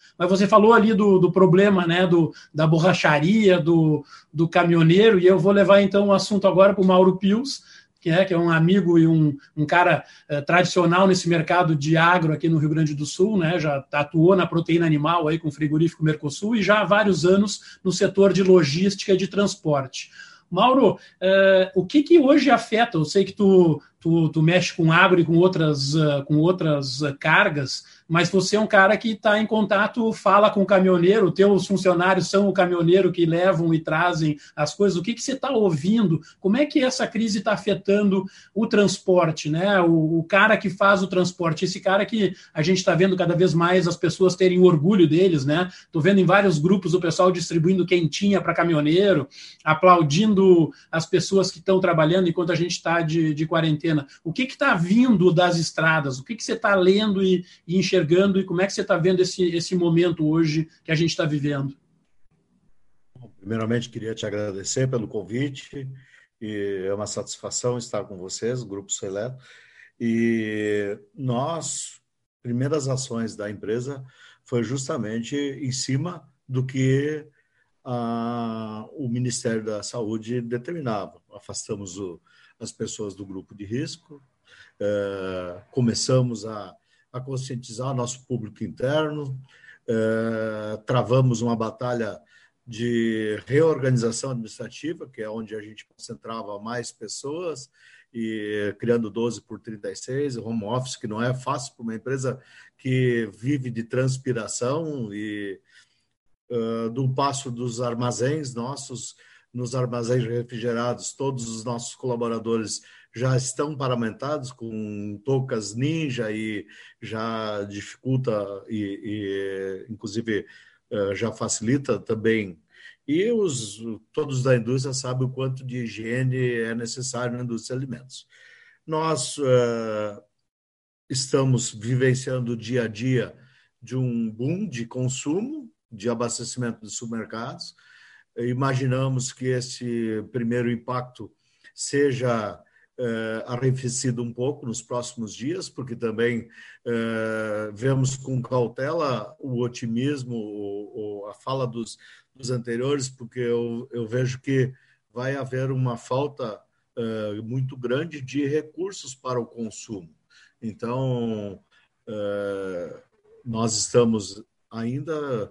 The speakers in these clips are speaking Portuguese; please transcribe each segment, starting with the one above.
Mas você falou ali do problema, né, da borracharia, do caminhoneiro, e eu vou levar então o assunto agora para o Mauro Pius, que é um amigo e um cara tradicional nesse mercado de agro aqui no Rio Grande do Sul, né? Já atuou na proteína animal aí com o frigorífico Mercosul e já há vários anos no setor de logística e de transporte. Mauro, o que hoje afeta? Eu sei que tu mexe com agro e com outras cargas, mas você é um cara que está em contato, fala com o caminhoneiro, teus funcionários são o caminhoneiro que levam e trazem as coisas. O que você está ouvindo? Como é que essa crise está afetando o transporte, né? O cara que faz o transporte, esse cara que a gente está vendo cada vez mais as pessoas terem orgulho deles, né? Estou vendo em vários grupos o pessoal distribuindo quentinha para caminhoneiro, aplaudindo as pessoas que estão trabalhando enquanto a gente está de quarentena. O que está vindo das estradas? O que você está lendo e enxergando e como é que você está vendo esse momento hoje que a gente está vivendo? Primeiramente, queria te agradecer pelo convite e é uma satisfação estar com vocês, Grupo Seleto. E primeiras ações da empresa foi justamente em cima do que o Ministério da Saúde determinava. Afastamos as pessoas do grupo de risco, começamos a conscientizar o nosso público interno, travamos uma batalha de reorganização administrativa, que é onde a gente concentrava mais pessoas, e criando 12 por 36, home office, que não é fácil para uma empresa que vive de transpiração e do passo dos armazéns nossos, nos armazéns refrigerados, todos os nossos colaboradores já estão paramentados com toucas ninja e já dificulta e inclusive, já facilita também. E todos da indústria sabem o quanto de higiene é necessário na indústria de alimentos. Nós estamos vivenciando o dia a dia de um boom de consumo, de abastecimento de supermercados. Imaginamos que esse primeiro impacto seja arrefecido um pouco nos próximos dias, porque também vemos com cautela o otimismo, a fala dos anteriores, porque eu vejo que vai haver uma falta muito grande de recursos para o consumo. Então, nós estamos ainda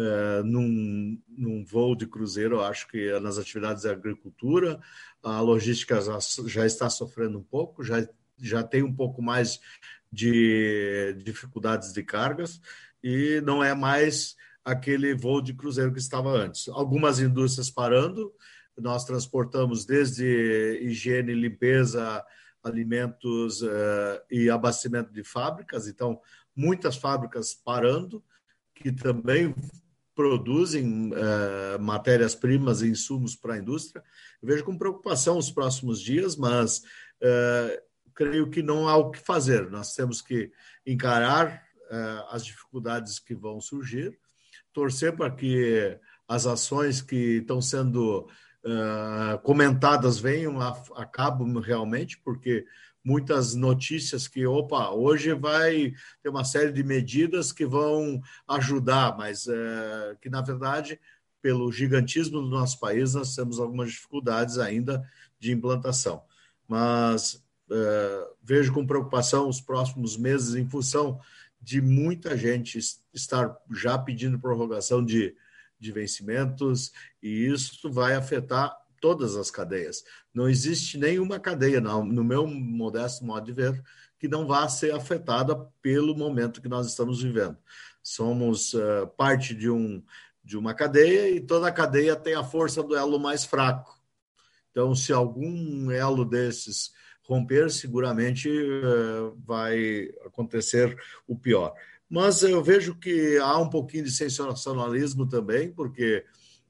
num voo de cruzeiro, acho que nas atividades da agricultura, a logística já está sofrendo um pouco, já tem um pouco mais de dificuldades de cargas e não é mais aquele voo de cruzeiro que estava antes. Algumas indústrias parando, nós transportamos desde higiene, limpeza, alimentos e abastecimento de fábricas, então muitas fábricas parando, que também produzem matérias-primas e insumos para a indústria. Eu vejo com preocupação os próximos dias, mas creio que não há o que fazer. Nós temos que encarar as dificuldades que vão surgir, torcer para que as ações que estão sendo comentadas venham a cabo realmente, porque muitas notícias que, hoje vai ter uma série de medidas que vão ajudar, mas que, na verdade, pelo gigantismo do nosso país, nós temos algumas dificuldades ainda de implantação. Mas vejo com preocupação os próximos meses em função de muita gente estar já pedindo prorrogação de vencimentos, e isso vai afetar todas as cadeias. Não existe nenhuma cadeia, no meu modesto modo de ver, que não vá ser afetada pelo momento que nós estamos vivendo. Somos parte de uma cadeia e toda a cadeia tem a força do elo mais fraco. Então, se algum elo desses romper, seguramente vai acontecer o pior. Mas eu vejo que há um pouquinho de sensacionalismo também, porque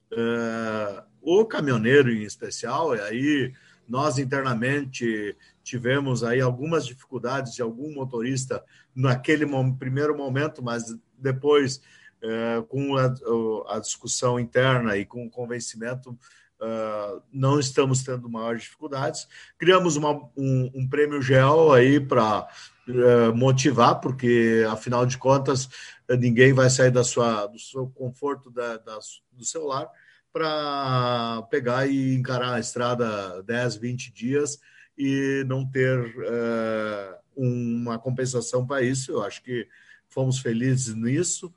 o caminhoneiro em especial, e aí nós internamente tivemos aí algumas dificuldades de algum motorista naquele primeiro momento, mas depois, com a discussão interna e com o convencimento, não estamos tendo maiores dificuldades. Criamos um prêmio GEL aí para motivar, porque, afinal de contas, ninguém vai sair do seu conforto do seu lar para pegar e encarar a estrada 10, 20 dias e não ter uma compensação para isso. Eu acho que fomos felizes nisso.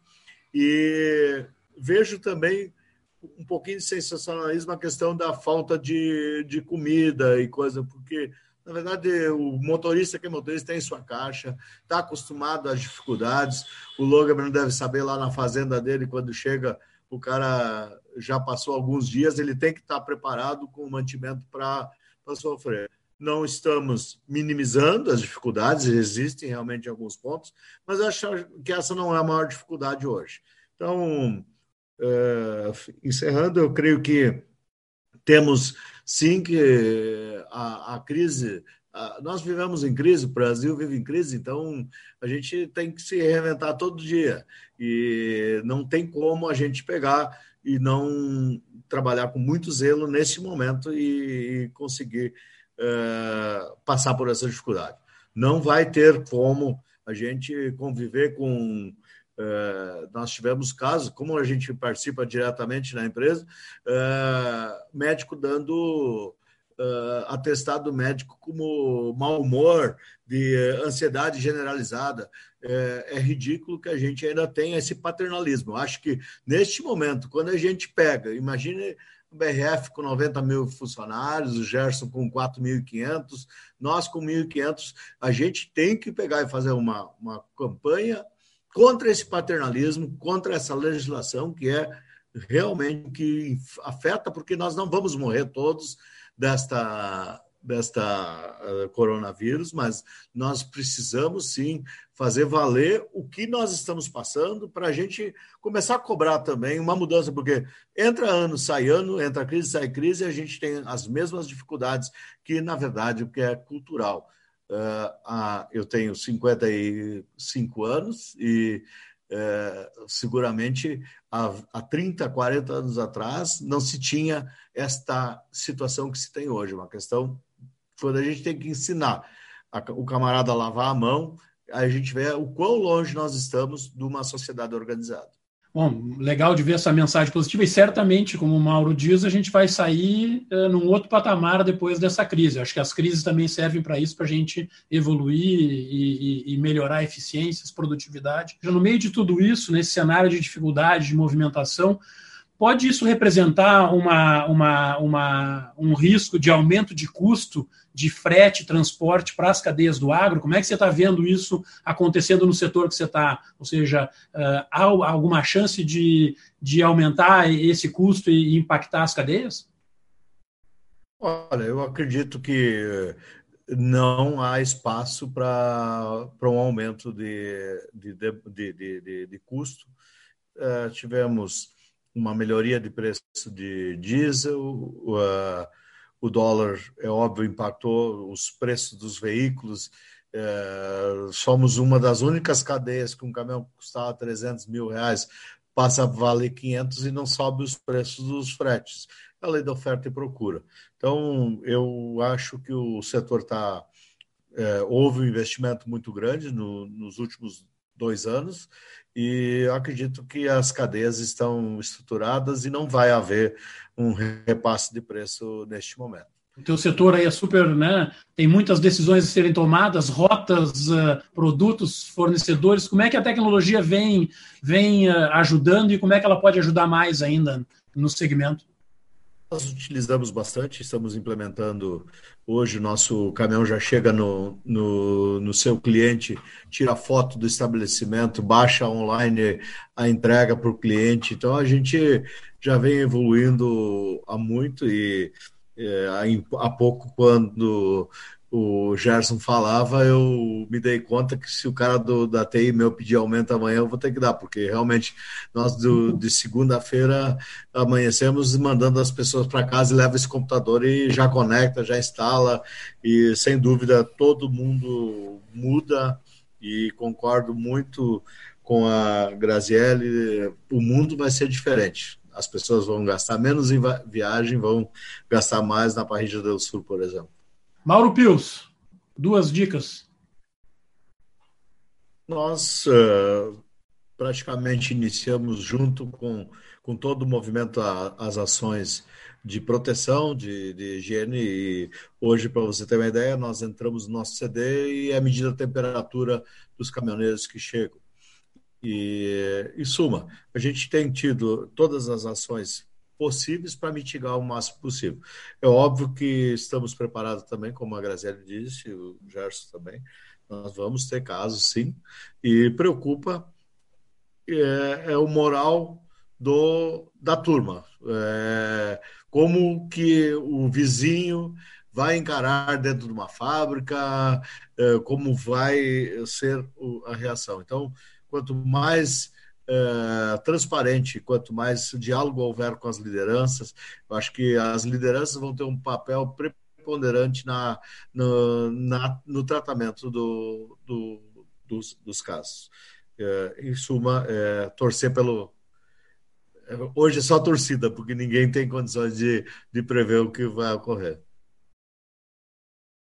E vejo também um pouquinho de sensacionalismo a questão da falta de comida e coisa, porque, na verdade, o motorista que é motorista tem sua caixa, está acostumado às dificuldades. O Logan deve saber lá na fazenda dele, quando chega, o cara já passou alguns dias, ele tem que estar preparado com o mantimento para sofrer. Não estamos minimizando as dificuldades, existem realmente em alguns pontos, mas eu acho que essa não é a maior dificuldade hoje. Então, encerrando, eu creio que temos sim que a crise, nós vivemos em crise, o Brasil vive em crise, então a gente tem que se reinventar todo dia e não tem como a gente pegar e não trabalhar com muito zelo nesse momento e conseguir passar por essa dificuldade. Não vai ter como a gente conviver com... nós tivemos casos, como a gente participa diretamente na empresa, médico dando atestado médico como mau humor, de ansiedade generalizada. É ridículo que a gente ainda tenha esse paternalismo. Eu acho que, neste momento, quando a gente pega, imagine o BRF com 90 mil funcionários, o Gerson com 4.500, nós com 1.500, a gente tem que pegar e fazer uma campanha contra esse paternalismo, contra essa legislação que é realmente que afeta, porque nós não vamos morrer todos desta coronavírus, mas nós precisamos sim fazer valer o que nós estamos passando para a gente começar a cobrar também uma mudança, porque entra ano, sai ano, entra crise, sai crise, e a gente tem as mesmas dificuldades que, na verdade, o que é cultural. Eu tenho 55 anos e seguramente há 30, 40 anos atrás não se tinha esta situação que se tem hoje, uma questão quando a gente tem que ensinar o camarada a lavar a mão, a gente vê o quão longe nós estamos de uma sociedade organizada. Bom, legal de ver essa mensagem positiva e certamente, como o Mauro diz, a gente vai sair num outro patamar depois dessa crise. Acho que as crises também servem para isso, para a gente evoluir e melhorar eficiências, produtividade. Já no meio de tudo isso, nesse cenário de dificuldade, de movimentação, pode isso representar um risco de aumento de custo de frete e transporte para as cadeias do agro? Como é que você está vendo isso acontecendo no setor que você está? Ou seja, há alguma chance de aumentar esse custo e impactar as cadeias? Olha, eu acredito que não há espaço para um aumento de custo. Tivemos uma melhoria de preço de diesel, o dólar, é óbvio, impactou os preços dos veículos. Somos uma das únicas cadeias que um caminhão que custava 300 mil reais passa a valer 500 e não sobe os preços dos fretes. É a lei da oferta e procura. Então, eu acho que o setor está... houve um investimento muito grande nos últimos 2 anos e eu acredito que as cadeias estão estruturadas e não vai haver um repasse de preço neste momento. O teu setor aí é super, né? Tem muitas decisões a serem tomadas, rotas, produtos, fornecedores. Como é que a tecnologia vem ajudando e como é que ela pode ajudar mais ainda no segmento? Nós utilizamos bastante, estamos implementando. Hoje o nosso caminhão já chega no seu cliente, tira foto do estabelecimento, baixa online a entrega para o cliente. Então a gente já vem evoluindo há muito e há pouco, quando o Gerson falava, eu me dei conta que se o cara da TI meu pedir aumento amanhã, eu vou ter que dar, porque realmente nós de segunda-feira amanhecemos mandando as pessoas para casa e leva esse computador e já conecta, já instala e sem dúvida todo mundo muda e concordo muito com a Graziele, o mundo vai ser diferente. As pessoas vão gastar menos em viagem, vão gastar mais na Parrilla del Sul, por exemplo. Mauro Pius, 2 dicas. Nós praticamente iniciamos junto com todo o movimento as ações de proteção, de higiene. E hoje, para você ter uma ideia, nós entramos no nosso CD e é medida a temperatura dos caminhoneiros que chegam. E, em suma, a gente tem tido todas as ações possíveis para mitigar o máximo possível. É óbvio que estamos preparados também, como a Graziele disse, o Gerson também, nós vamos ter casos, sim, e preocupa o moral da turma. Como que o vizinho vai encarar dentro de uma fábrica, como vai ser a reação. Então, quanto mais transparente, quanto mais diálogo houver com as lideranças, eu acho que as lideranças vão ter um papel preponderante no tratamento dos casos. Em suma, torcer pelo. Hoje é só torcida, porque ninguém tem condições de prever o que vai ocorrer.